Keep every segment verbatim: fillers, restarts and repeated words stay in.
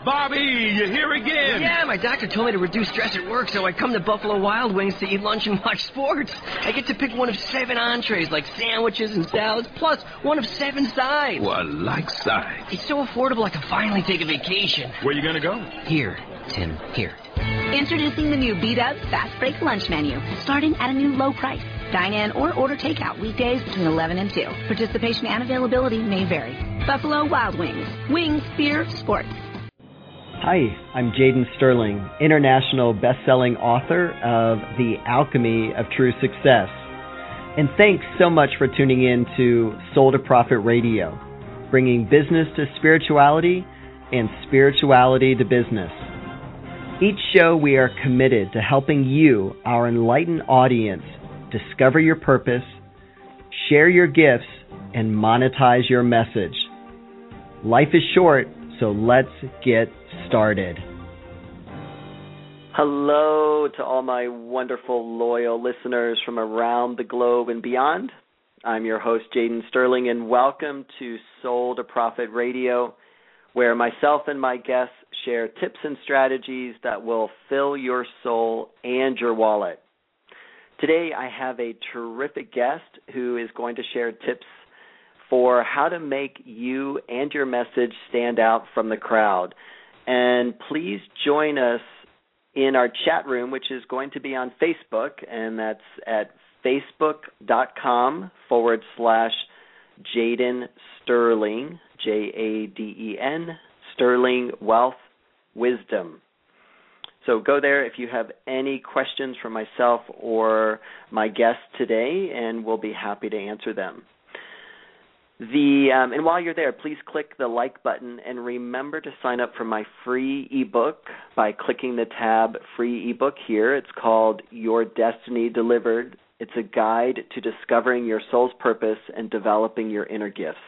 Bobby, you here again? Yeah, my doctor told me to reduce stress at work, so I come to Buffalo Wild Wings to eat lunch and watch sports. I get to pick one of seven entrees, like sandwiches and salads, plus one of seven sides. Well, I like sides. It's so affordable I can finally take a vacation. Where you gonna go? Here, Tim, here. Introducing the new B-Dubs Fast Break Lunch Menu, starting at a new low price. Dine in or order takeout weekdays between eleven and two. Participation and availability may vary. Buffalo Wild Wings. Wings, beer, sports. Hi, I'm Jaden Sterling, international best-selling author of The Alchemy of True Success. And thanks so much for tuning in to Soul to Profit Radio, bringing business to spirituality and spirituality to business. Each show we are committed to helping you, our enlightened audience, discover your purpose, share your gifts, and monetize your message. Life is short, so let's get started. Hello to all my wonderful, loyal listeners from around the globe and beyond. I'm your host, Jaden Sterling, and welcome to Soul to Profit Radio, where myself and my guests share tips and strategies that will fill your soul and your wallet. Today, I have a terrific guest who is going to share tips for how to make you and your message stand out from the crowd. And please join us in our chat room, which is going to be on Facebook, and that's at facebook.com forward slash Jaden Sterling, J A D E N, Sterling Wealth Wisdom. So go there if you have any questions for myself or my guest today, and we'll be happy to answer them. The um, and while you're there, please click the like button and remember to sign up for my free ebook by clicking the tab free ebook here. It's called Your Destiny Delivered. It's a guide to discovering your soul's purpose and developing your inner gifts.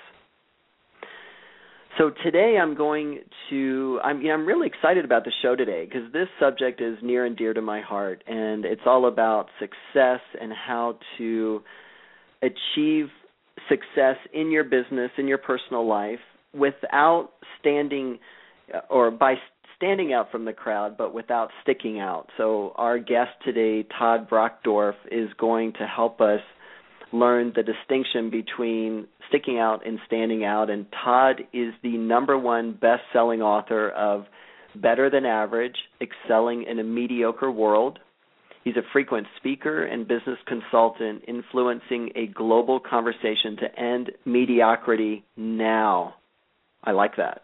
So today I'm going to, I'm, you know, I'm really excited about the show today because this subject is near and dear to my heart, and it's all about success and how to achieve success in your business, in your personal life, without standing or by standing out from the crowd, but without sticking out. So our guest today, Todd Brockdorf, is going to help us learn the distinction between sticking out and standing out. And Todd is the number one best-selling author of Better Than Average, Excelling in a Mediocre World. He's a frequent speaker and business consultant influencing a global conversation to end mediocrity now. I like that.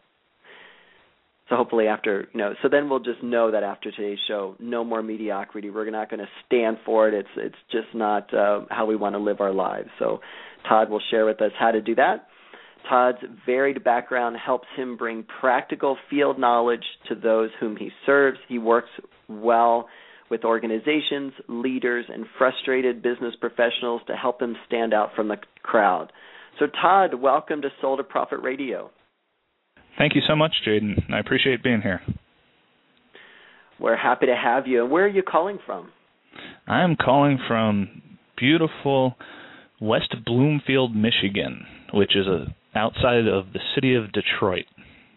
So hopefully after, you know, so then we'll just know that after today's show, no more mediocrity. We're not going to stand for it. It's it's just not uh, how we want to live our lives. So Todd will share with us how to do that. Todd's varied background helps him bring practical field knowledge to those whom he serves. He works well with organizations, leaders, and frustrated business professionals to help them stand out from the crowd. So Todd, welcome to Soul to Profit Radio. Thank you so much, Jaden. I appreciate being here. We're happy to have you. And where are you calling from? I'm calling from beautiful West Bloomfield, Michigan, which is a, outside of the city of Detroit.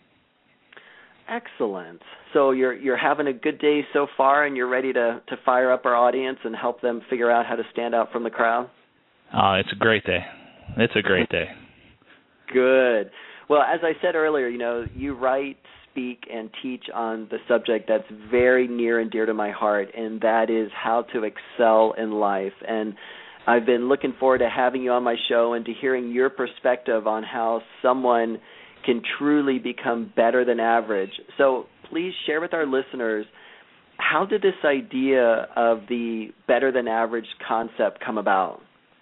Excellent. So you're you're having a good day so far, and you're ready to, to fire up our audience and help them figure out how to stand out from the crowd? Oh, it's a great day. It's a great day. Good. Well, as I said earlier, you know, you write, speak, and teach on the subject that's very near and dear to my heart, and that is how to excel in life. And I've been looking forward to having you on my show and to hearing your perspective on how someone can truly become better than average. So please share with our listeners, how did this idea of the better than average concept come about?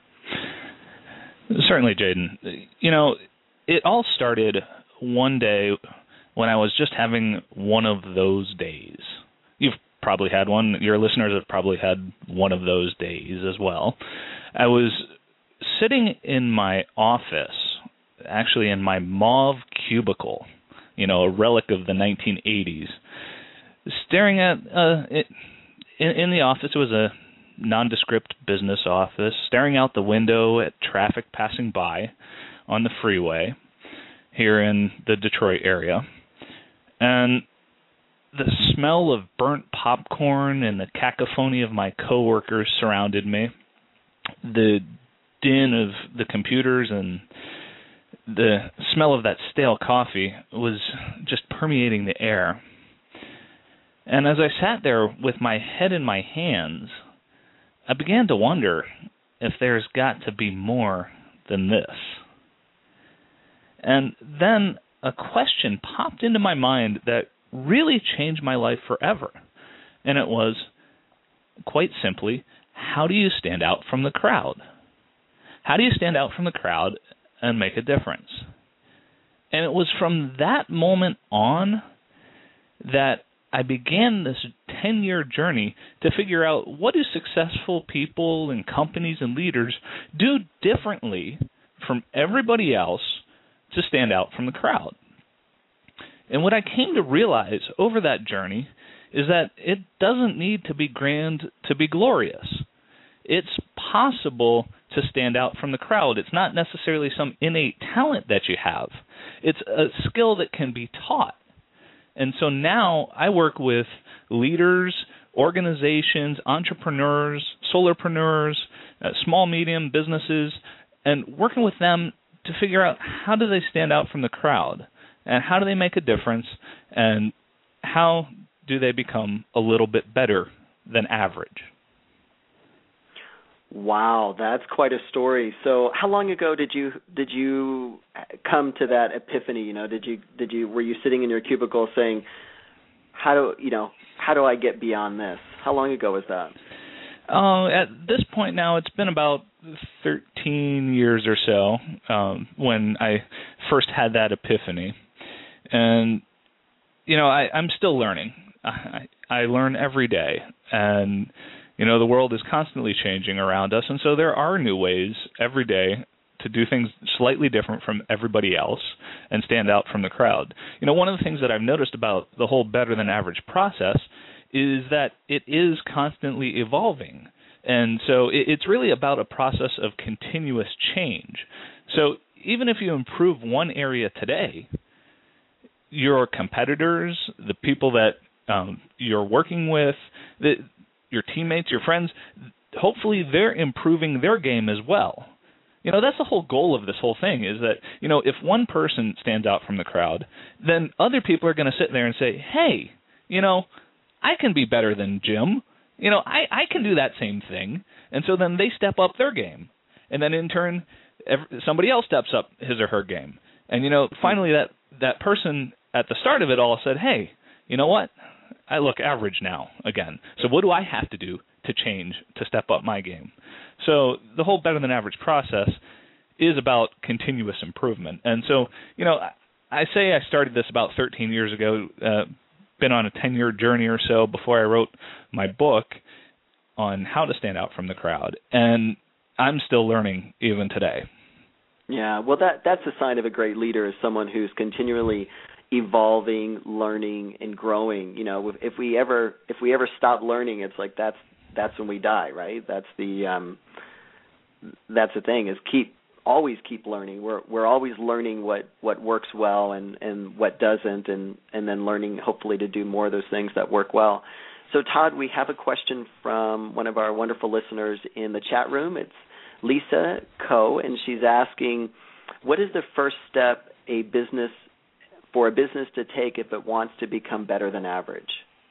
Certainly, Jaden. You know, it all started one day when I was just having one of those days. You've probably had one. Your listeners have probably had one of those days as well. I was sitting in my office, actually in my mauve cubicle, you know, a relic of the nineteen eighties, staring at, uh, it, in, in the office, it was a nondescript business office, staring out the window at traffic passing by on the freeway here in the Detroit area. And the smell of burnt popcorn and the cacophony of my coworkers surrounded me. The din of the computers and the smell of that stale coffee was just permeating the air. And as I sat there with my head in my hands, I began to wonder if there's got to be more than this. And then a question popped into my mind that really changed my life forever. And it was, quite simply, how do you stand out from the crowd? How do you stand out from the crowd and make a difference? And it was from that moment on that I began this ten-year journey to figure out, what do successful people and companies and leaders do differently from everybody else to stand out from the crowd? And what I came to realize over that journey is that it doesn't need to be grand to be glorious. It's possible to stand out from the crowd. It's not necessarily some innate talent that you have. It's a skill that can be taught. And so now I work with leaders, organizations, entrepreneurs, solopreneurs, uh, small, medium businesses, and working with them to figure out, how do they stand out from the crowd, and how do they make a difference, and how do they become a little bit better than average. Wow, that's quite a story. So, how long ago did you did you come to that epiphany? You know, did you did you were you sitting in your cubicle saying, "How do you know? How do I get beyond this?" How long ago was that? Uh, at this point now, it's been about thirteen years or so um, when I first had that epiphany, and you know, I, I'm still learning. I, I learn every day, and you know, the world is constantly changing around us, and so there are new ways every day to do things slightly different from everybody else and stand out from the crowd. You know, one of the things that I've noticed about the whole better than average process is that it is constantly evolving. And so it, it's really about a process of continuous change. So even if you improve one area today, your competitors, the people that um, you're working with, the your teammates, your friends, hopefully they're improving their game as well. You know, that's the whole goal of this whole thing, is that, you know, if one person stands out from the crowd, then other people are going to sit there and say, hey, you know, I can be better than Jim. You know, I, I can do that same thing. And so then they step up their game. And then in turn, every, somebody else steps up his or her game. And, you know, finally that, that person at the start of it all said, hey, you know what? I look average now again. So what do I have to do to change, to step up my game? So the whole better than average process is about continuous improvement. And so, you know, I say I started this about thirteen years ago, uh, been on a ten-year journey or so before I wrote my book on how to stand out from the crowd. And I'm still learning even today. Yeah, well, that that's a sign of a great leader, is someone who's continually evolving, learning, and growing. You know, if, if we ever if we ever stop learning, it's like that's that's when we die, right? That's the um, that's the thing, is keep always keep learning. We're we're always learning what, what works well and, and what doesn't, and, and then learning hopefully to do more of those things that work well. So Todd, we have a question from one of our wonderful listeners in the chat room. It's Lisa Coe, and she's asking, what is the first step a business for a business to take if it wants to become better than average?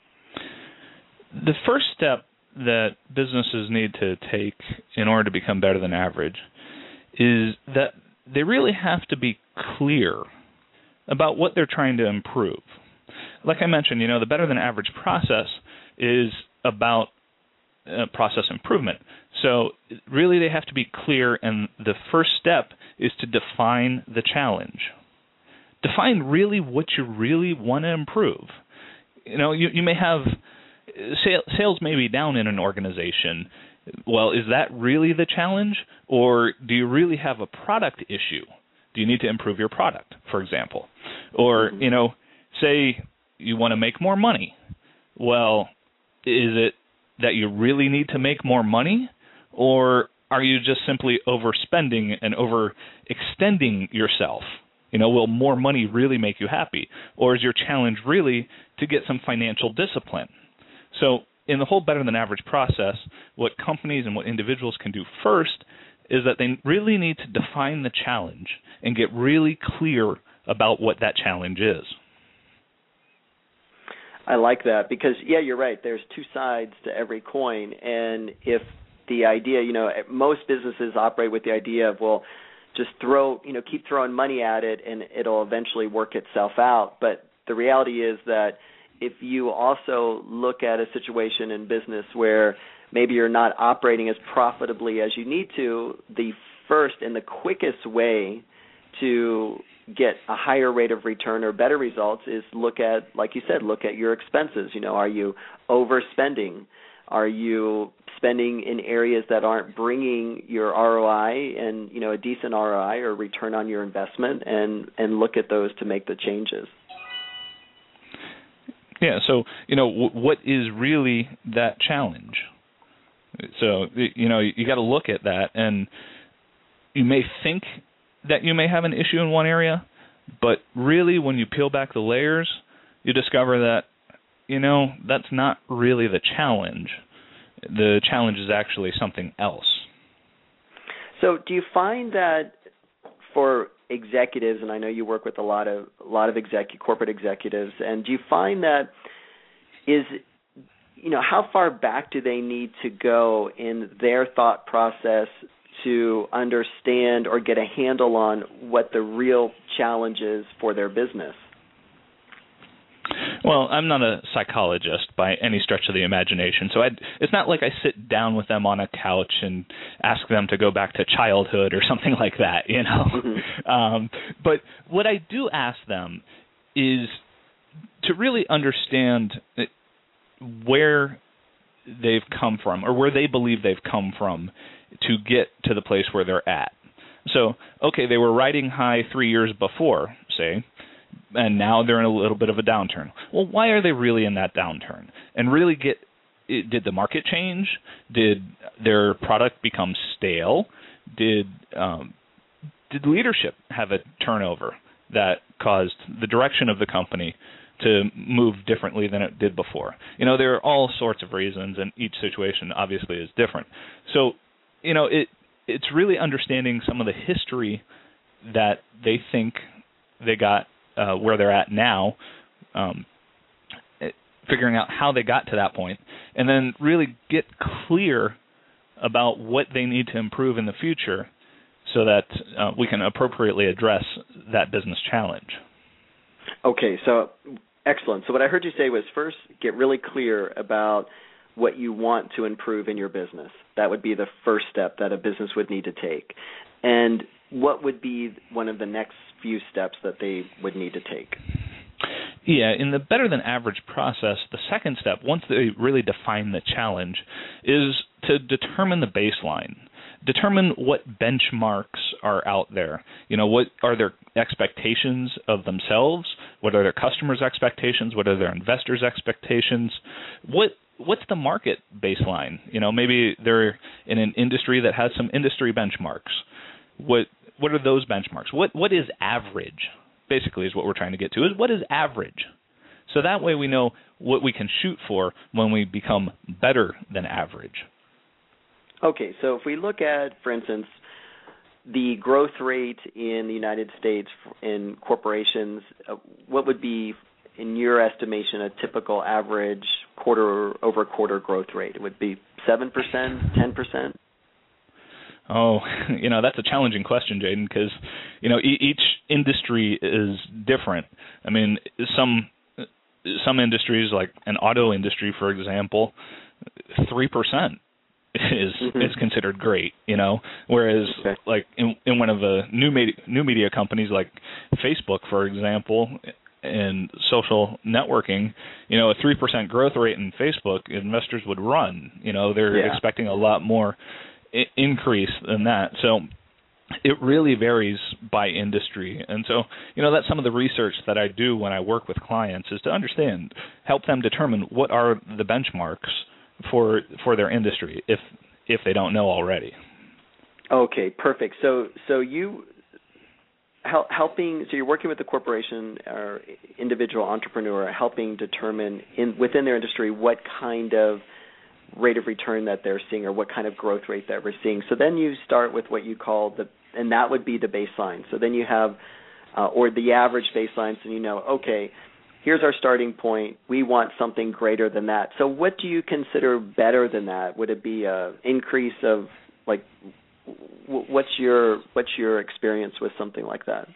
The first step that businesses need to take in order to become better than average is that they really have to be clear about what they're trying to improve. Like I mentioned, you know, the better than average process is about uh, process improvement. So really they have to be clear, and the first step is to define the challenge. Define really what you really want to improve. You know, you, you may have sales, sales may be down in an organization. Well, is that really the challenge, or do you really have a product issue? Do you need to improve your product, for example? Or, you know, say you want to make more money. Well, is it that you really need to make more money, or are you just simply overspending and overextending yourself? You know, will more money really make you happy? Or is your challenge really to get some financial discipline? So in the whole Better Than Average process, what companies and what individuals can do first is that they really need to define the challenge and get really clear about what that challenge is. I like that because, yeah, you're right. There's two sides to every coin. And if the idea, you know, most businesses operate with the idea of, well, just throw, you know, keep throwing money at it and it'll eventually work itself out. But the reality is that if you also look at a situation in business where maybe you're not operating as profitably as you need to, the first and the quickest way to get a higher rate of return or better results is look at, like you said, look at your expenses. You know, are you overspending? Are you spending in areas that aren't bringing your R O I and, you know, a decent R O I or return on your investment, and, and look at those to make the changes? Yeah, so, you know, w- what is really that challenge? So, you know, you got to look at that, and you may think that you may have an issue in one area, but really when you peel back the layers, you discover that, you know, that's not really the challenge. The challenge is actually something else. So do you find that for executives, and I know you work with a lot of a lot of execu- corporate executives, and do you find that is, you know, how far back do they need to go in their thought process to understand or get a handle on what the real challenge is for their business? Well, I'm not a psychologist by any stretch of the imagination, so I'd, it's not like I sit down with them on a couch and ask them to go back to childhood or something like that, you know. Mm-hmm. Um, but what I do ask them is to really understand where they've come from or where they believe they've come from to get to the place where they're at. So, okay, they were riding high three years before, say, and now they're in a little bit of a downturn. Well, why are they really in that downturn? And really get, did the market change? Did their product become stale? Did um, did leadership have a turnover that caused the direction of the company to move differently than it did before? You know, there are all sorts of reasons, and each situation obviously is different. So, you know, it it's really understanding some of the history that they think they got Uh, where they're at now, um, figuring out how they got to that point, and then really get clear about what they need to improve in the future so that uh, we can appropriately address that business challenge. Okay, so excellent. So what I heard you say was first get really clear about what you want to improve in your business. That would be the first step that a business would need to take. And what would be one of the next few steps that they would need to take? Yeah, in the Better Than Average process, the second step, once they really define the challenge, is to determine the baseline. Determine what benchmarks are out there. You know, what are their expectations of themselves? What are their customers' expectations? What are their investors' expectations? What What's the market baseline? You know, maybe they're in an industry that has some industry benchmarks. What What are those benchmarks? What What is average? Basically, is what we're trying to get to. Is what is average? So that way we know what we can shoot for when we become better than average. Okay, so if we look at, for instance, the growth rate in the United States in corporations, uh, what would be, in your estimation, a typical average quarter-over-quarter growth rate? It would be seven percent, ten percent? Oh, you know, that's a challenging question, Jaden, because, you know, e- each industry is different. I mean, some some industries, like an auto industry, for example, three percent is mm-hmm. is considered great, you know, whereas okay. like in, in one of the new media, new media companies like Facebook, for example, in social networking, you know, a three percent growth rate in Facebook, investors would run. You know, they're yeah. expecting a lot more increase than that. So it really varies by industry. And so, you know, that's some of the research that I do when I work with clients, is to understand, help them determine what are the benchmarks for for their industry if if they don't know already. Okay, perfect. So so you hel- helping. So you're working with the corporation or individual entrepreneur, helping determine in within their industry what kind of rate of return that they're seeing or what kind of growth rate that we're seeing. So then you start with what you call the, and that would be the baseline. So then you have, uh, or the average baseline, so you know, okay, here's our starting point. We want something greater than that. So what do you consider better than that? Would it be an increase of, like, what's your what's your experience with something like that?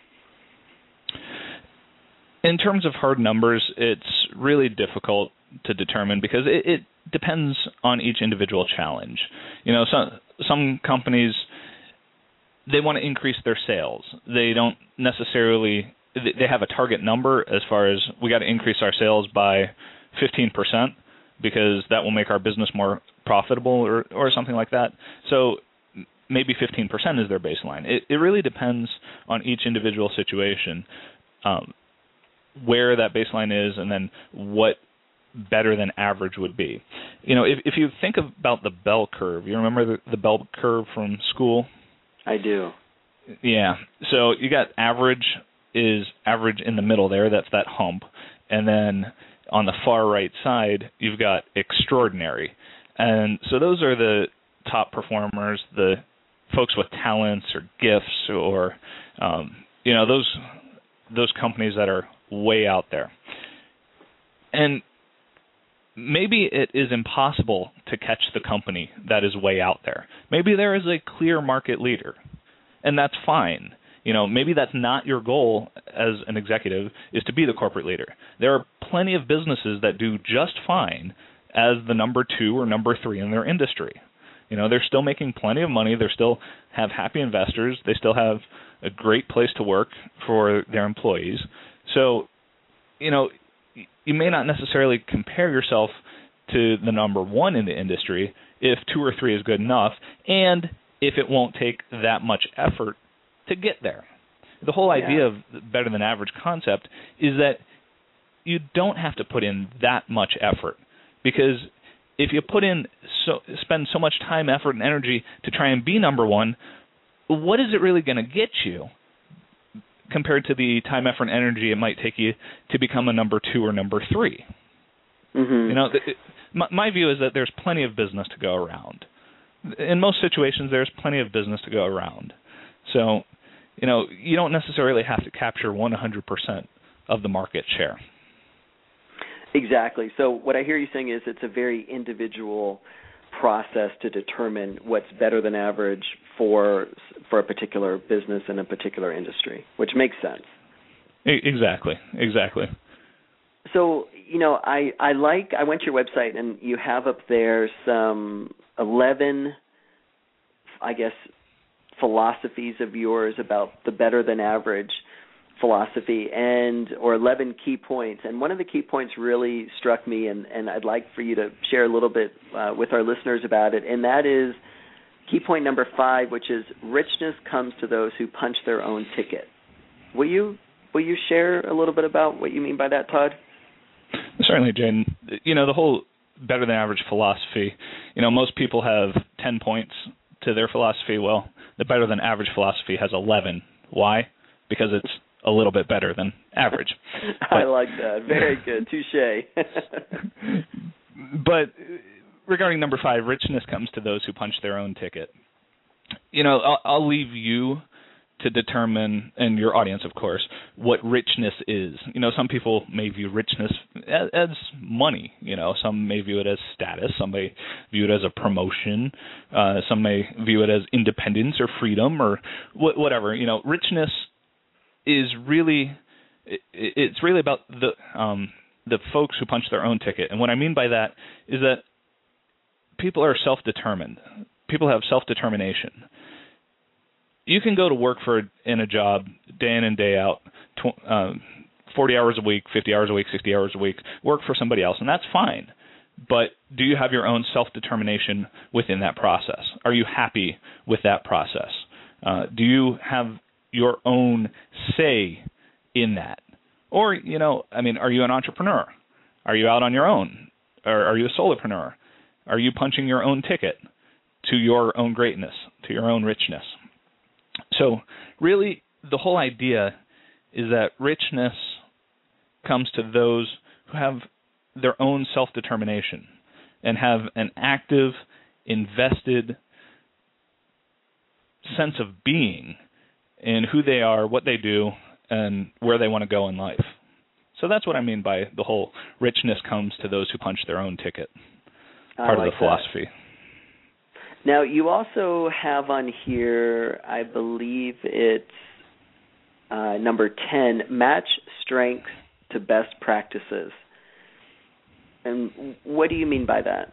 In terms of hard numbers, it's really difficult to determine because it, it depends on each individual challenge. You know, some some companies, they want to increase their sales. They don't necessarily, they have a target number as far as we got to increase our sales by fifteen percent because that will make our business more profitable or, or something like that. So maybe fifteen percent is their baseline. It, it really depends on each individual situation, um, where that baseline is and then what better than average would be. You know, if, if you think about the bell curve, you remember the, the bell curve from school? I do. Yeah. So you got average is average in the middle there. That's that hump. And then on the far right side, you've got extraordinary. And so those are the top performers, the folks with talents or gifts or, um, you know, those those companies that are way out there. And maybe it is impossible to catch the company that is way out there. Maybe there is a clear market leader, and that's fine. You know, maybe that's not your goal as an executive, is to be the corporate leader. There are plenty of businesses that do just fine as the number two or number three in their industry. You know, they're still making plenty of money. They still have happy investors. They still have a great place to work for their employees. So, you know, you may not necessarily compare yourself to the number one in the industry if two or three is good enough, and if it won't take that much effort to get there. The whole idea of the better than average concept is that you don't have to put in that much effort, because if you put in so spend so much time, effort, and energy to try and be number one, what is it really going to get you compared to the time, effort, and energy it might take you to become a number two or number three? Mm-hmm. You know, it, my, my view is that there's plenty of business to go around. In most situations, there's plenty of business to go around. So, you know, you don't necessarily have to capture one hundred percent of the market share. Exactly. So what I hear you saying is it's a very individual process to determine what's better than average for for a particular business in a particular industry, which makes sense. Exactly. Exactly. So, you know, I, I like, I went to your website and you have up there some eleven, I guess, philosophies of yours about the better than average philosophy, and or eleven key points. And one of the key points really struck me, and, and I'd like for you to share a little bit uh, with our listeners about it, and that is key point number five, which is richness comes to those who punch their own ticket. Will you will you share a little bit about what you mean by that, Todd? Certainly, Jaden. You know, the whole better than average philosophy, you know, most people have ten points to their philosophy. Well, the better than average philosophy has eleven. Why? Because it's a little bit better than average. But, I like that. Very good. Touche. But regarding number five, richness comes to those who punch their own ticket. You know, I'll, I'll leave you to determine, and your audience, of course, what richness is. You know, some people may view richness as, as money. You know, some may view it as status. Some may view it as a promotion. Uh, some may view it as independence or freedom or wh- whatever. You know, richness is really, it, it's really about the um, the folks who punch their own ticket. And what I mean by that is that people are self-determined. People have self-determination. You can go to work for in a job day in and day out, tw- um, forty hours a week, fifty hours a week, sixty hours a week, work for somebody else, and that's fine. But do you have your own self-determination within that process? Are you happy with that process? Uh, do you have your own say in that? Or, you know, I mean, are you an entrepreneur? Are you out on your own? Or are you a solopreneur? Are you punching your own ticket to your own greatness, to your own richness? So really, the whole idea is that richness comes to those who have their own self-determination and have an active, invested sense of being in who they are, what they do, and where they want to go in life. So that's what I mean by the whole richness comes to those who punch their own ticket, part like of the philosophy. That. Now, you also have on here, I believe it's uh, number ten, match strengths to best practices. And what do you mean by that?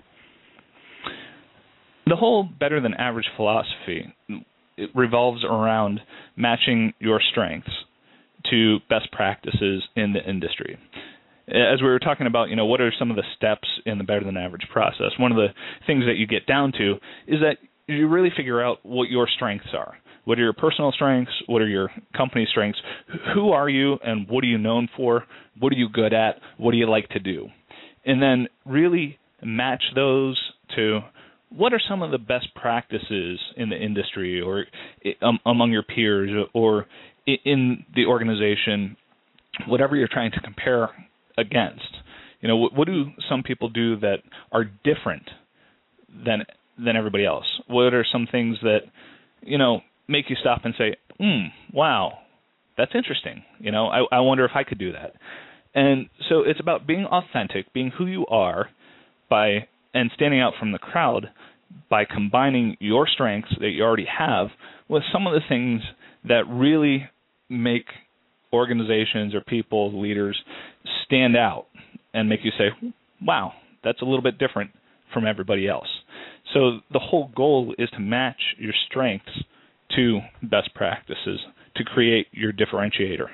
The whole better than average philosophy, it revolves around matching your strengths to best practices in the industry. As we were talking about, you know, what are some of the steps in the better than average process? One of the things that you get down to is that you really figure out what your strengths are. What are your personal strengths? What are your company strengths? Who are you and what are you known for? What are you good at? What do you like to do? And then really match those to what are some of the best practices in the industry or um, among your peers or in the organization, whatever you're trying to compare against. You know, what, what do some people do that are different than than everybody else? What are some things that, you know, make you stop and say, hmm, wow, that's interesting. You know, I, I wonder if I could do that. And so it's about being authentic, being who you are, by and standing out from the crowd by combining your strengths that you already have with some of the things that really make organizations or people, leaders, stand out and make you say, wow, that's a little bit different from everybody else. So the whole goal is to match your strengths to best practices to create your differentiator.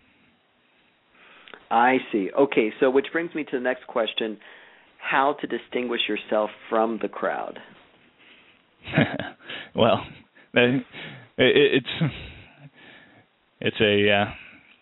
I see. Okay, so which brings me to the next question, how to distinguish yourself from the crowd? Well, it's it's a uh,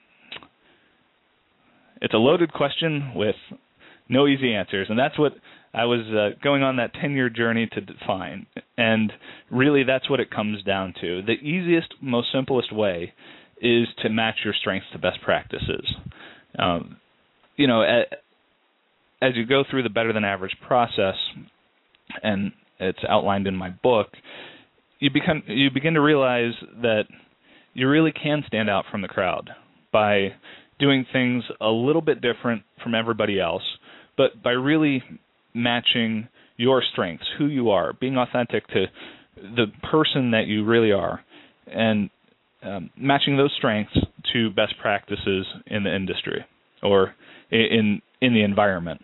it's a loaded question with no easy answers, and that's what I was uh, going on that ten-year journey to define. And really, that's what it comes down to. The easiest, most simplest way is to match your strengths to best practices. Um, you know, as you go through the better than average process, and it's outlined in my book, you become you begin to realize that you really can stand out from the crowd by doing things a little bit different from everybody else, but by really matching your strengths, who you are, being authentic to the person that you really are, and um, matching those strengths to best practices in the industry or in in the environment.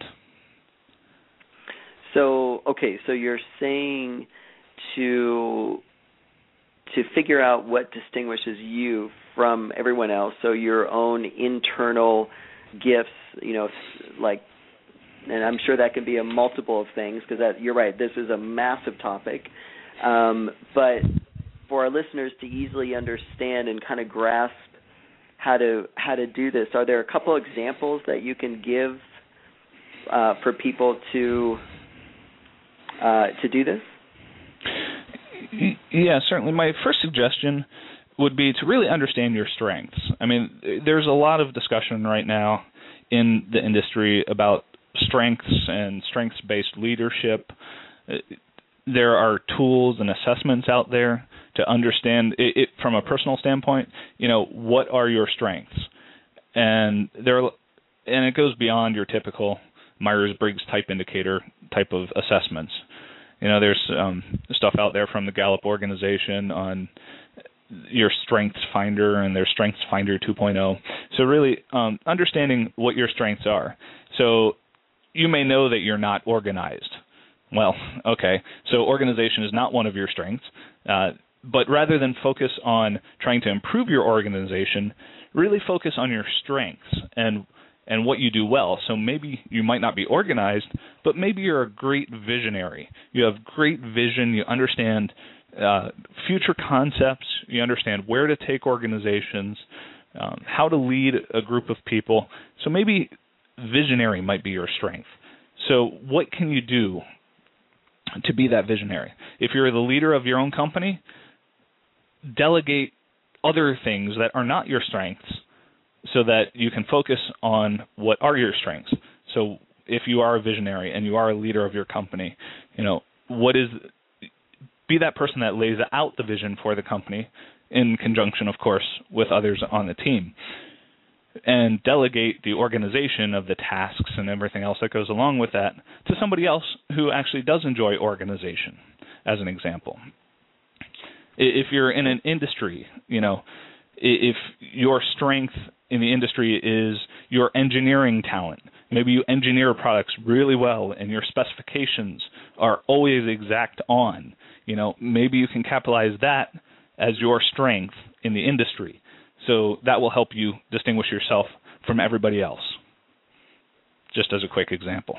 So, okay, so you're saying to to figure out what distinguishes you from everyone else, so your own internal gifts, you know, like, and I'm sure that can be a multiple of things, because that, you're right, this is a massive topic, um, but for our listeners to easily understand and kind of grasp how to how to do this, are there a couple examples that you can give uh, for people to uh, to do this? Yeah, certainly. My first suggestion would be to really understand your strengths. I mean, there's a lot of discussion right now in the industry about strengths and strengths-based leadership. There are tools and assessments out there to understand it, it from a personal standpoint. You know, what are your strengths? And there, and it goes beyond your typical Myers-Briggs type indicator type of assessments. You know, there's um, stuff out there from the Gallup organization on your Strengths Finder and their Strengths Finder two point oh. So really um, understanding what your strengths are. So you may know that you're not organized. Well, okay, so organization is not one of your strengths, uh, but rather than focus on trying to improve your organization, really focus on your strengths and and what you do well. So maybe you might not be organized, but maybe you're a great visionary. You have great vision. You understand uh, future concepts. You understand where to take organizations, um, how to lead a group of people. So maybe visionary might be your strength. So what can you do to be that visionary? If you're the leader of your own company, delegate other things that are not your strengths so that you can focus on what are your strengths. So if you are a visionary and you are a leader of your company, you know, what is, be that person that lays out the vision for the company in conjunction, of course, with others on the team, and delegate the organization of the tasks and everything else that goes along with that to somebody else who actually does enjoy organization, as an example. If you're in an industry, you know, if your strength in the industry is your engineering talent, maybe you engineer products really well and your specifications are always exact on, you know, maybe you can capitalize that as your strength in the industry. So that will help you distinguish yourself from everybody else, just as a quick example.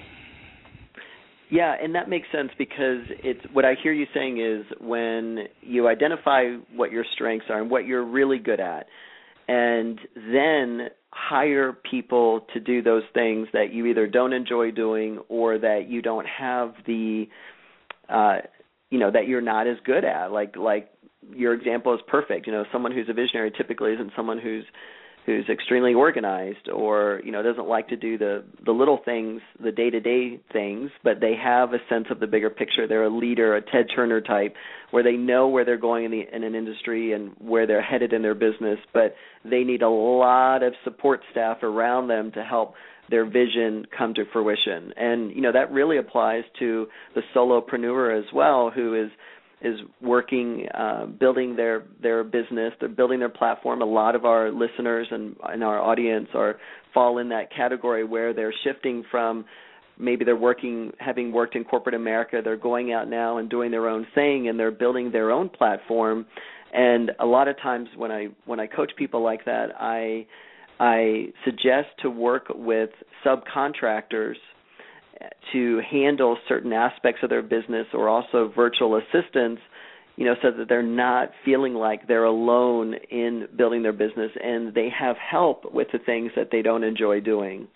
Yeah, and that makes sense because it's what I hear you saying is when you identify what your strengths are and what you're really good at, and then hire people to do those things that you either don't enjoy doing or that you don't have the, uh, you know, that you're not as good at. Like like your example is perfect. You know, someone who's a visionary typically isn't someone who's who's extremely organized or, you know, doesn't like to do the, the little things, the day-to-day things, but they have a sense of the bigger picture. They're a leader, a Ted Turner type, where they know where they're going in, the, in an industry and where they're headed in their business, but they need a lot of support staff around them to help their vision come to fruition. And, you know, that really applies to the solopreneur as well, who is is working, uh, building their, their business, they're building their platform. A lot of our listeners and, and our audience are fall in that category where they're shifting from maybe they're working, having worked in corporate America, they're going out now and doing their own thing and they're building their own platform. And a lot of times when I when I coach people like that, I I suggest to work with subcontractors to handle certain aspects of their business or also virtual assistants, you know, so that they're not feeling like they're alone in building their business and they have help with the things that they don't enjoy doing.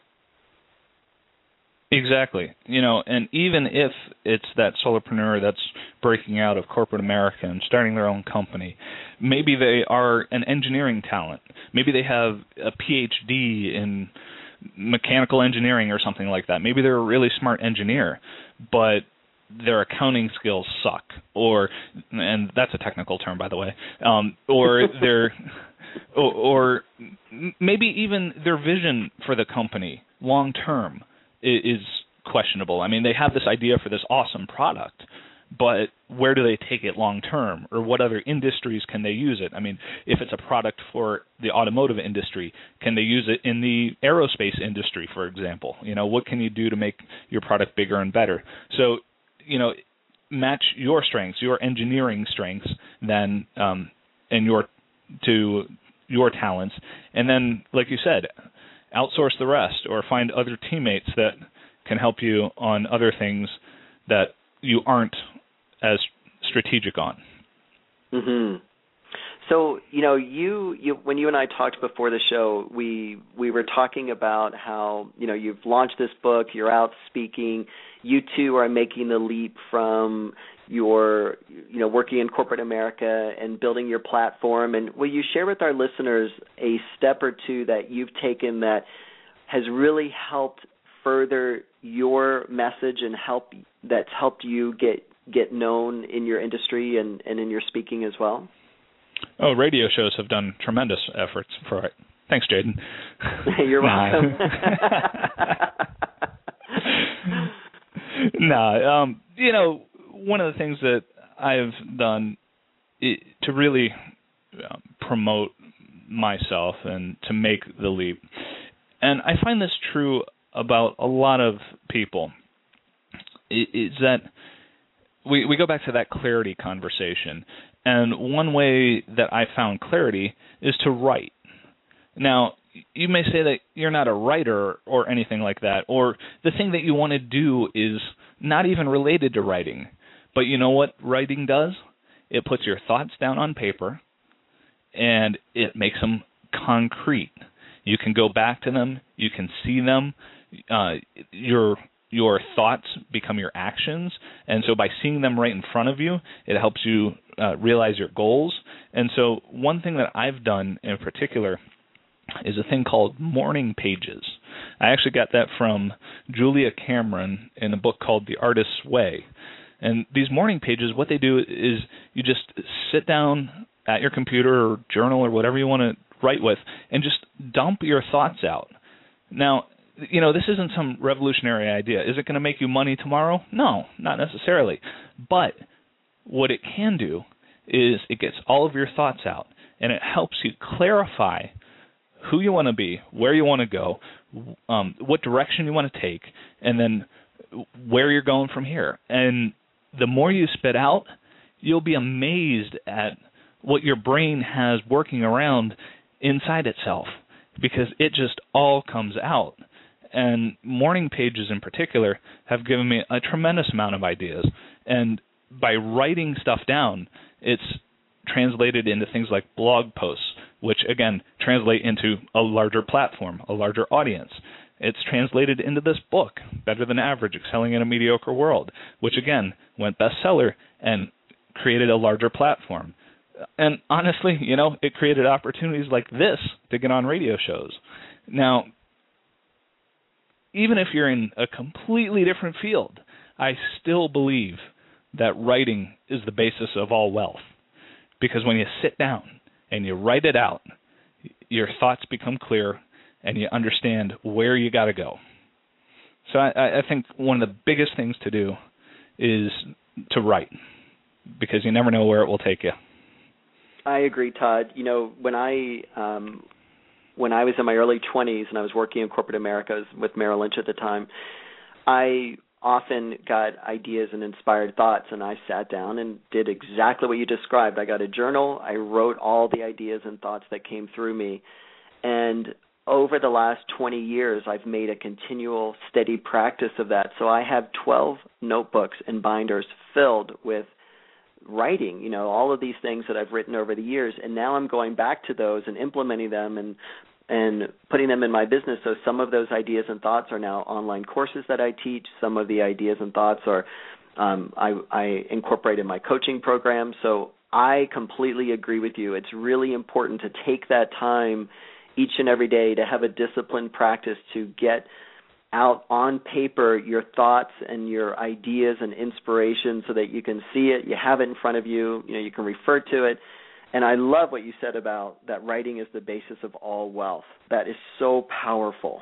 Exactly. You know, and even if it's that solopreneur that's breaking out of corporate America and starting their own company, maybe they are an engineering talent. Maybe they have a P H D in mechanical engineering or something like that. Maybe they're a really smart engineer, but their accounting skills suck, or, and that's a technical term, by the way, um, or their, or, or maybe even their vision for the company long term is questionable. I mean, they have this idea for this awesome product, but where do they take it long term, or what other industries can they use it? I mean, if it's a product for the automotive industry, can they use it in the aerospace industry, for example? You know, what can you do to make your product bigger and better? So, you know, match your strengths, your engineering strengths, then um, and your to your talents, and then, like you said, outsource the rest, or find other teammates that can help you on other things that you aren't as strategic on. Mm-hmm. So, you know, you, you when you and I talked before the show, we we were talking about how, you know, you've launched this book, you're out speaking, you too are making the leap from your, you know, working in corporate America and building your platform. And will you share with our listeners a step or two that you've taken that has really helped further your message and help that's helped you get get known in your industry and, and in your speaking as well? Oh, radio shows have done tremendous efforts for it. Thanks, Jaden. You're welcome. nah, um, you know, one of the things that I've done to really um, promote myself and to make the leap, and I find this true about a lot of people, is that we, we go back to that clarity conversation. And one way that I found clarity is to write. Now, you may say that you're not a writer or anything like that, or the thing that you want to do is not even related to writing. But you know what writing does? It puts your thoughts down on paper, and it makes them concrete. You can go back to them. You can see them. Uh, your your thoughts become your actions, and so by seeing them right in front of you, it helps you uh, realize your goals, And so one thing that I've done in particular is a thing called morning pages. I actually got that from Julia Cameron in a book called The Artist's Way. And these morning pages, what they do is you just sit down at your computer or journal or whatever you want to write with and just dump your thoughts out. Now, you know, this isn't some revolutionary idea. Is it going to make you money tomorrow? No, not necessarily. But what it can do is it gets all of your thoughts out, and it helps you clarify who you want to be, where you want to go, um, what direction you want to take, and then where you're going from here. And the more you spit out, you'll be amazed at what your brain has working around inside itself, because it just all comes out. And morning pages in particular have given me a tremendous amount of ideas. And by writing stuff down, it's translated into things like blog posts, which, again, translate into a larger platform, a larger audience. It's translated into this book, Better Than Average, Excelling in a Mediocre World, which, again, went bestseller and created a larger platform. And honestly, you know, it created opportunities like this to get on radio shows. Now, even if you're in a completely different field, I still believe that writing is the basis of all wealth. Because when you sit down and you write it out, your thoughts become clear and you understand where you got to go. So I, I think one of the biggest things to do is to write, because you never know where it will take you. I agree, Todd. You know, when I um, when I was in my early twenties and I was working in corporate America with Merrill Lynch at the time, I often got ideas and inspired thoughts, and I sat down and did exactly what you described. I got a journal. I wrote all the ideas and thoughts that came through me. And over the last twenty years, I've made a continual, steady practice of that. So I have twelve notebooks and binders filled with writing, you know, all of these things that I've written over the years, and now I'm going back to those and implementing them and and putting them in my business. So some of those ideas and thoughts are now online courses that I teach. Some of the ideas and thoughts are um, I, I incorporate in my coaching program. So I completely agree with you. It's really important to take that time each and every day to have a disciplined practice to get out on paper your thoughts and your ideas and inspiration so that you can see it, you have it in front of you, you know, you can refer to it. And I love what you said about that writing is the basis of all wealth. That is so powerful.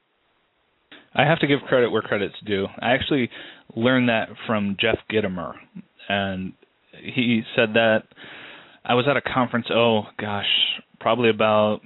I have to give credit where credit's due. I actually learned that from Jeff Gitomer, and he said that I was at a conference, oh, gosh, probably about,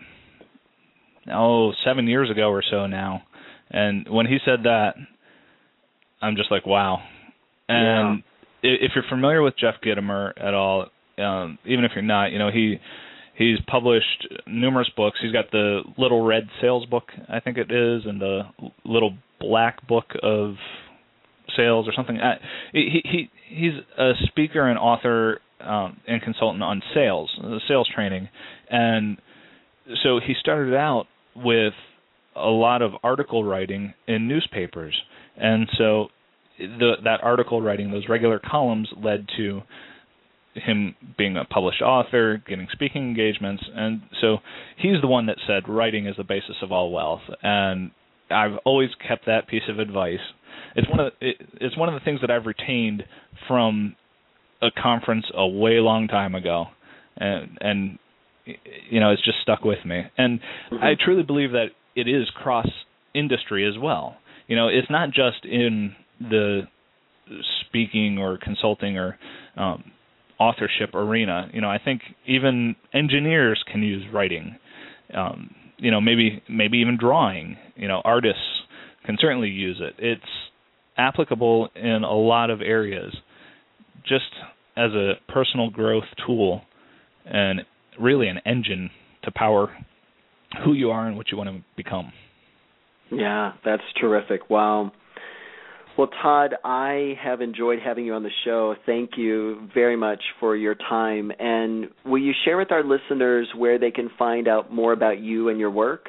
oh, seven years ago or so now. And when he said that, I'm just like, wow. And yeah. If you're familiar with Jeff Gitomer at all, um, even if you're not, you know, he he's published numerous books. He's got the Little Red Sales Book, I think it is, and the Little Black Book of Sales or something. He he he's a speaker and author um, and consultant on sales, sales training, and so he started out with a lot of article writing in newspapers, and so the, that article writing, those regular columns, led to him being a published author, getting speaking engagements, and so he's the one that said writing is the basis of all wealth, and I've always kept that piece of advice. It's one of the, it, it's one of the things that I've retained from a conference a way long time ago, and and you know, it's just stuck with me, and mm-hmm. I truly believe that it is cross-industry as well. You know, it's not just in the speaking or consulting or um, authorship arena. You know, I think even engineers can use writing. Um, you know, maybe maybe even drawing. You know, artists can certainly use it. It's applicable in a lot of areas, just as a personal growth tool and really an engine to power who you are and what you want to become. Yeah, that's terrific. Wow. Well, Todd, I have enjoyed having you on the show. Thank you very much for your time. And will you share with our listeners where they can find out more about you and your work?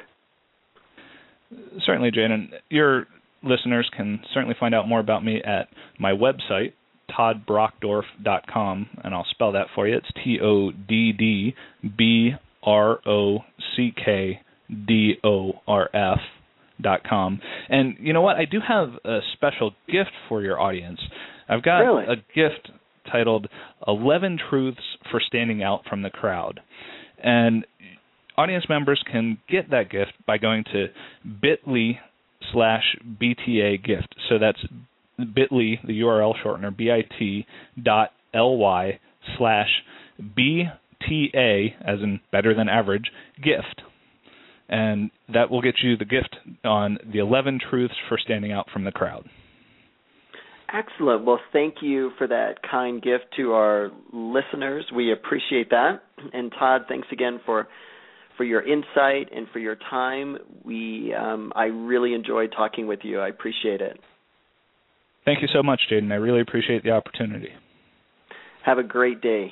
Certainly, Jaden. Your listeners can certainly find out more about me at my website, todd brockdorf dot com, and I'll spell that for you. It's T O D D B R O C K D O R F dot com. And you know what? I do have a special gift for your audience. I've got really? a gift titled eleven Truths for Standing Out from the Crowd. And audience members can get that gift by going to bit.ly slash BTA gift. So that's bit.ly, the U R L shortener, bit dot ly slash BTA, as in better than average, gift. And that will get you the gift on the eleven Truths for Standing Out from the Crowd. Excellent. Well, thank you for that kind gift to our listeners. We appreciate that. And Todd, thanks again for for your insight and for your time. We um, I really enjoyed talking with you. I appreciate it. Thank you so much, Jaden. I really appreciate the opportunity. Have a great day.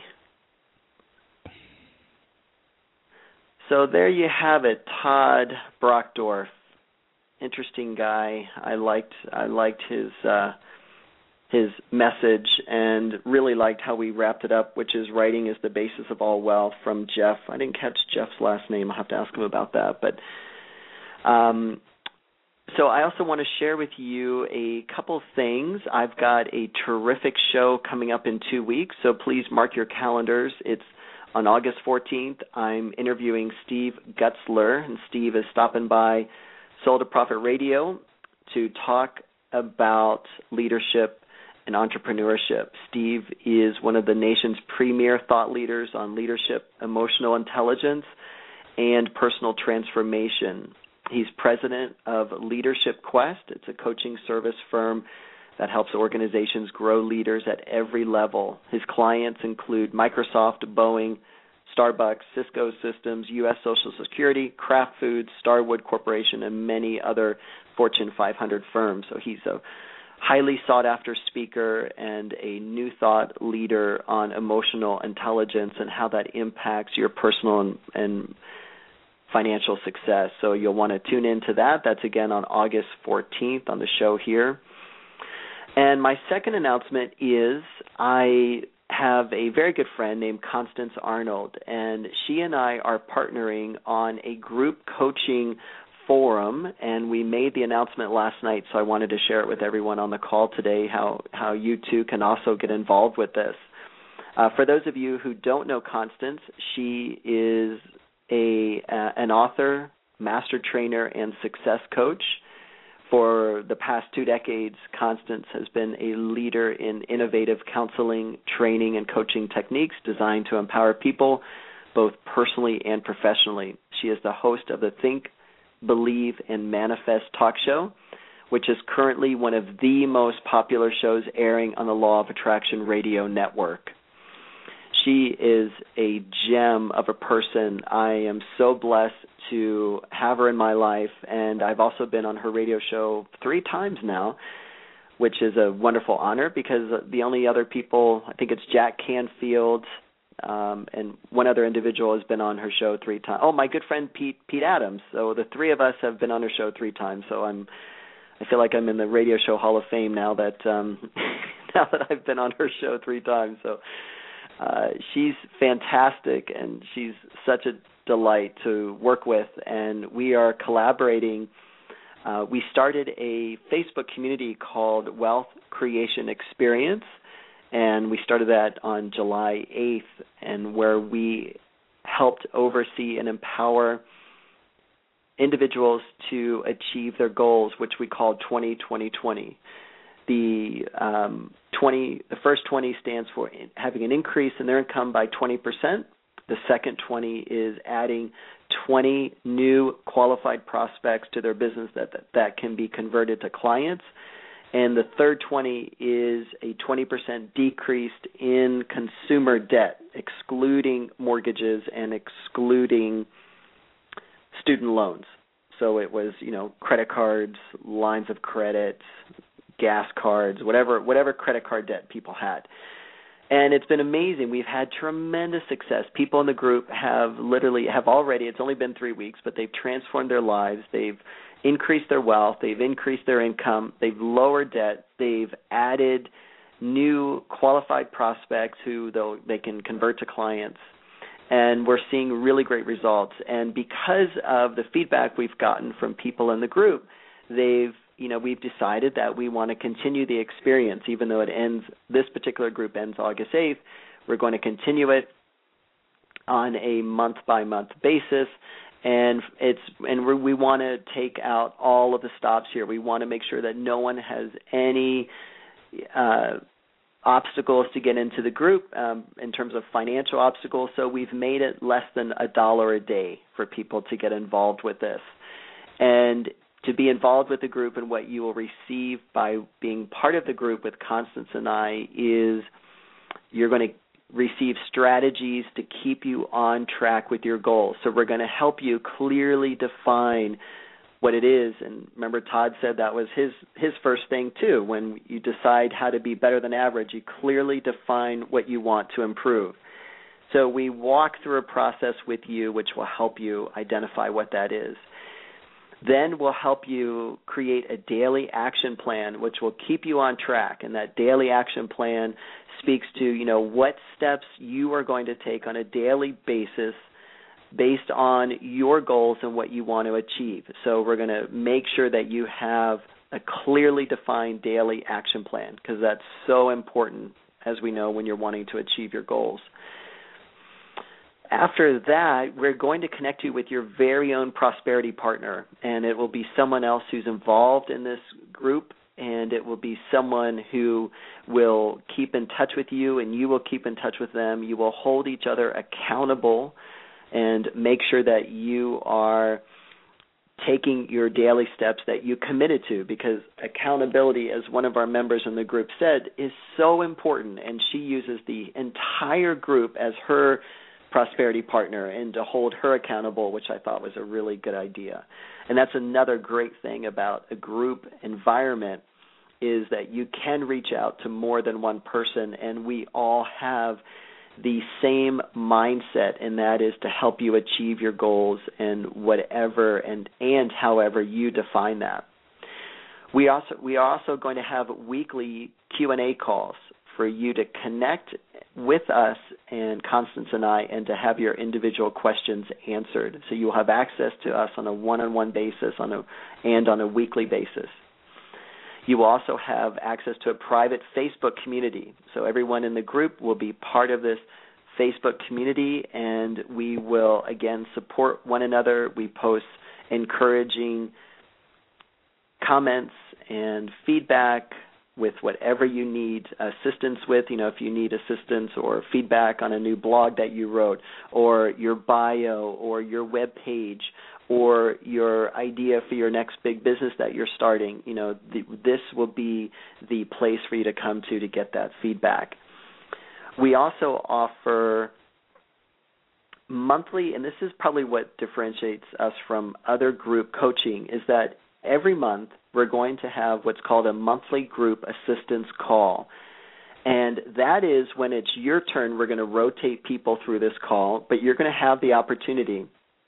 So there you have it, Todd Brockdorf. Interesting guy. I liked I liked his uh, his message, and really liked how we wrapped it up, which is writing is the basis of all wealth, from Jeff. I didn't catch Jeff's last name. I'll have to ask him about that. But um, so I also want to share with you a couple things. I've got a terrific show coming up in two weeks, so please mark your calendars. It's on August fourteenth. I'm interviewing Steve Gutzler, and Steve is stopping by Soul to Profit Radio to talk about leadership and entrepreneurship. Steve is one of the nation's premier thought leaders on leadership, emotional intelligence, and personal transformation. He's president of Leadership Quest. It's a coaching service firm that helps organizations grow leaders at every level. His clients include Microsoft, Boeing, Starbucks, Cisco Systems, U S Social Security, Kraft Foods, Starwood Corporation, and many other Fortune five hundred firms. So he's a highly sought-after speaker and a new thought leader on emotional intelligence and how that impacts your personal and, and financial success. So you'll want to tune into that. That's, again, on August fourteenth on the show here. And my second announcement is I have a very good friend named Constance Arnold, and she and I are partnering on a group coaching forum, and we made the announcement last night, so I wanted to share it with everyone on the call today, how, how you too can also get involved with this. Uh, for those of you who don't know Constance, she is a uh, an author, master trainer, and success coach. For the past two decades, Constance has been a leader in innovative counseling, training, and coaching techniques designed to empower people both personally and professionally. She is the host of the Think, Believe, and Manifest talk show, which is currently one of the most popular shows airing on the Law of Attraction radio network. She is a gem of a person. I am so blessed to have her in my life, and I've also been on her radio show three times now, which is a wonderful honor because the only other people, I think it's Jack Canfield, um, and one other individual has been on her show three times. Oh, my good friend Pete Pete Adams. So the three of us have been on her show three times. So I'm, I feel like I'm in the Radio Show Hall of Fame now that um, now that I've been on her show three times. So. Uh, she's fantastic, and she's such a delight to work with, and we are collaborating. Uh, we started a Facebook community called Wealth Creation Experience, and we started that on July eighth, and where we helped oversee and empower individuals to achieve their goals, which we call twenty twenty twenty. The um, twenty, the first twenty stands for having an increase in their income by twenty percent. The second twenty is adding twenty new qualified prospects to their business that, that that can be converted to clients. And the third twenty is a twenty percent decrease in consumer debt, excluding mortgages and excluding student loans. So it was, you know, credit cards, lines of credit, gas cards, whatever whatever credit card debt people had. And it's been amazing. We've had tremendous success. People in the group have literally, have already, it's only been three weeks, but they've transformed their lives. They've increased their wealth. They've increased their income. They've lowered debt. They've added new qualified prospects who they'll, they can convert to clients. And we're seeing really great results. And because of the feedback we've gotten from people in the group, they've, you know, we've decided that we want to continue the experience, even though it ends, this particular group ends August eighth. We're going to continue it on a month-by-month basis. And it's and we we want to take out all of the stops here. We want to make sure that no one has any uh, obstacles to get into the group um, in terms of financial obstacles. So we've made it less than a dollar a day for people to get involved with this. And to be involved with the group, and what you will receive by being part of the group with Constance and I is you're going to receive strategies to keep you on track with your goals. So we're going to help you clearly define what it is. And remember, Todd said that was his, his first thing too. When you decide how to be better than average, you clearly define what you want to improve. So we walk through a process with you which will help you identify what that is. Then we'll help you create a daily action plan which will keep you on track. And that daily action plan speaks to, you know, what steps you are going to take on a daily basis based on your goals and what you want to achieve. So we're going to make sure that you have a clearly defined daily action plan, because that's so important, as we know, when you're wanting to achieve your goals. After that, we're going to connect you with your very own prosperity partner, and it will be someone else who's involved in this group, and it will be someone who will keep in touch with you, and you will keep in touch with them. You will hold each other accountable and make sure that you are taking your daily steps that you committed to, because accountability, as one of our members in the group said, is so important, and she uses the entire group as her prosperity partner and to hold her accountable, which I thought was a really good idea. And that's another great thing about a group environment, is that you can reach out to more than one person, and we all have the same mindset, and that is to help you achieve your goals and whatever and and however you define that. We also we are also going to have weekly Q and A calls for you to connect with us and Constance and I, and to have your individual questions answered. So you'll have access to us on a one-on-one basis on a, and on a weekly basis. You will also have access to a private Facebook community. So everyone in the group will be part of this Facebook community, and we will, again, support one another. We post encouraging comments and feedback with whatever you need assistance with. You know, if you need assistance or feedback on a new blog that you wrote, or your bio, or your web page, or your idea for your next big business that you're starting, you know, the, this will be the place for you to come to to get that feedback. We also offer monthly, and this is probably what differentiates us from other group coaching, is that every month we're going to have what's called a monthly group assistance call. And that is when it's your turn. We're going to rotate people through this call, but you're going to have the opportunity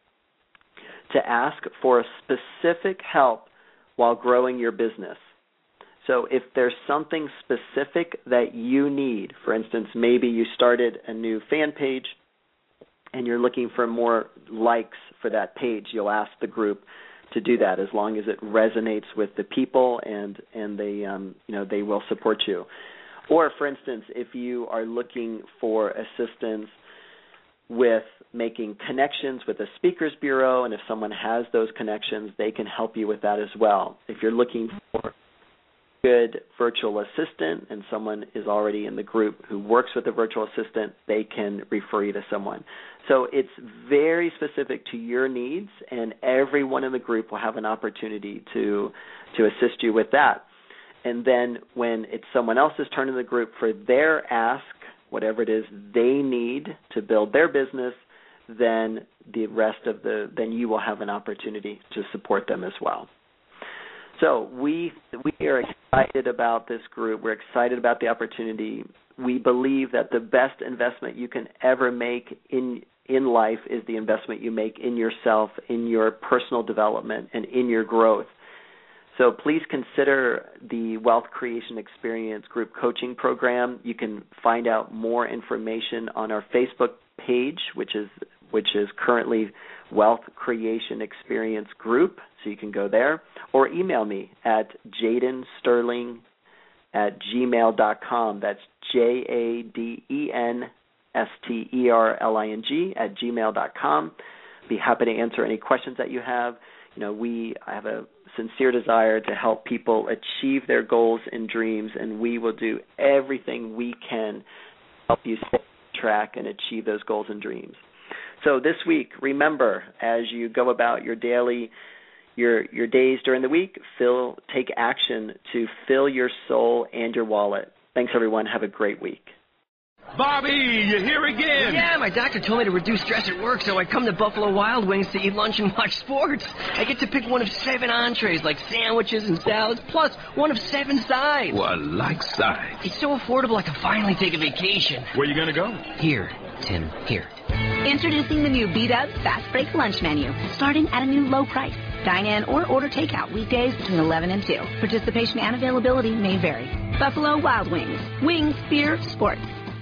to ask for a specific help while growing your business. So if there's something specific that you need, for instance, maybe you started a new fan page and you're looking for more likes for that page, you'll ask the group to do that, as long as it resonates with the people and and they um, you know they will support you. Or, for instance, if you are looking for assistance with making connections with a speakers bureau, and if someone has those connections, they can help you with that as well. If you're looking for a good virtual assistant and someone is already in the group who works with a virtual assistant, they can refer you to someone. So it's very specific to your needs, and everyone in the group will have an opportunity to to assist you with that. And then when it's someone else's turn in the group for their ask, whatever it is they need to build their business, then the rest of the then you will have an opportunity to support them as well. So we we are excited about this group. We're excited about the opportunity. We believe that the best investment you can ever make in in life is the investment you make in yourself, in your personal development, and in your growth. So please consider the Wealth Creation Experience Group Coaching Program. You can find out more information on our Facebook page, which is which is currently Wealth Creation Experience Group. So you can go there, or email me at jaden sterling at gmail dot com. That's J A D E N S T E R L I N G at gmail dot com. Be happy to answer any questions that you have. You know, we have a sincere desire to help people achieve their goals and dreams, and we will do everything we can to help you stay on track and achieve those goals and dreams. So this week, remember, as you go about your daily, your your days during the week, fill, take action to fill your soul and your wallet. Thanks, everyone. Have a great week. Bobby, you're here again. Yeah, my doctor told me to reduce stress at work, so I come to Buffalo Wild Wings to eat lunch and watch sports. I get to pick one of seven entrees, like sandwiches and salads, plus one of seven sides. Well, like sides. It's so affordable I can finally take a vacation. Where you going to go? Here, Tim, here. Introducing the new B-Dubs Fast Break Lunch Menu, starting at a new low price. Dine in or order takeout weekdays between eleven and two. Participation and availability may vary. Buffalo Wild Wings. Wings, beer, sports.